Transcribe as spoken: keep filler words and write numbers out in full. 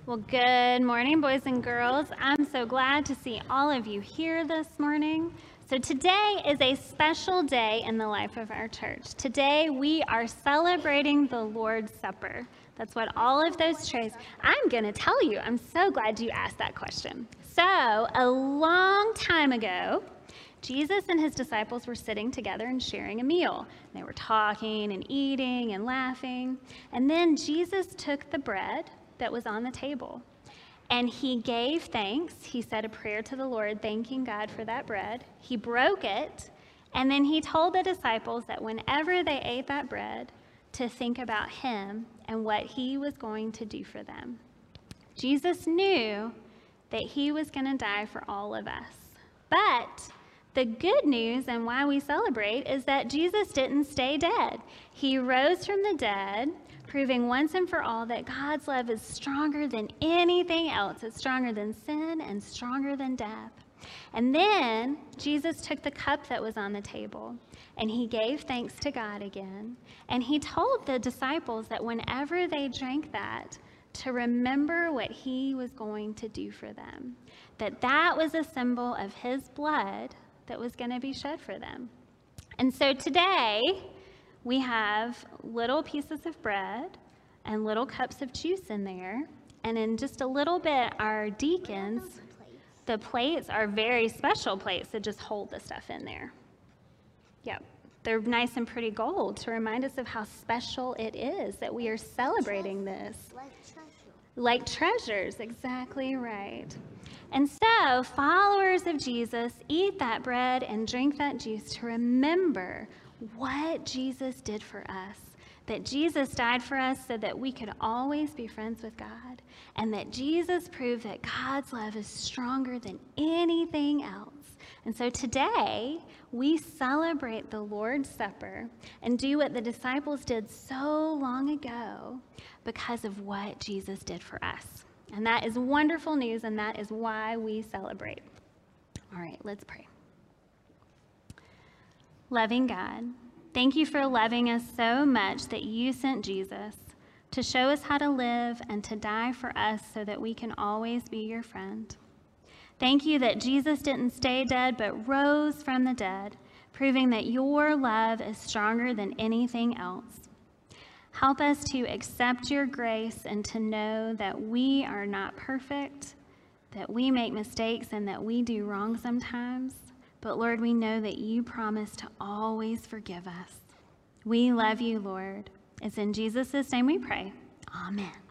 Well, good morning, boys and girls. I'm so glad to see all of you here this morning. So today is a special day in the life of our church. Today we are celebrating the Lord's Supper. That's what all of those trays, I'm going to tell you. I'm so glad you asked that question. So a long time ago, Jesus and his disciples were sitting together and sharing a meal. They were talking and eating and laughing. And then Jesus took the bread that was on the table, and he gave thanks. He said a prayer to the Lord, thanking God for that bread. He broke it, and then he told the disciples that whenever they ate that bread, to think about him and what he was going to do for them. Jesus knew that he was going to die for all of us. But the good news and why we celebrate is that Jesus didn't stay dead. He rose from the dead, proving once and for all that God's love is stronger than anything else. It's stronger than sin and stronger than death. And then Jesus took the cup that was on the table, and he gave thanks to God again. And he told the disciples that whenever they drank that, to remember what he was going to do for them, that that was a symbol of his blood that was going to be shed for them. And so today, we have little pieces of bread and little cups of juice in there. And in just a little bit, our deacons, the plates are very special plates that just hold the stuff in there. Yep, they're nice and pretty gold to remind us of how special it is that we are celebrating this. Like treasure. Like treasures, exactly right. And so, followers of Jesus eat that bread and drink that juice to remember what Jesus did for us, that Jesus died for us so that we could always be friends with God, and that Jesus proved that God's love is stronger than anything else. And so today, we celebrate the Lord's Supper and do what the disciples did so long ago because of what Jesus did for us. And that is wonderful news, and that is why we celebrate. All right, let's pray. Loving God, thank you for loving us so much that you sent Jesus to show us how to live and to die for us so that we can always be your friend. Thank you that Jesus didn't stay dead but rose from the dead, proving that your love is stronger than anything else. Help us to accept your grace and to know that we are not perfect, that we make mistakes and that we do wrong sometimes. But Lord, we know that you promise to always forgive us. We love you, Lord. It's in Jesus' name we pray. Amen.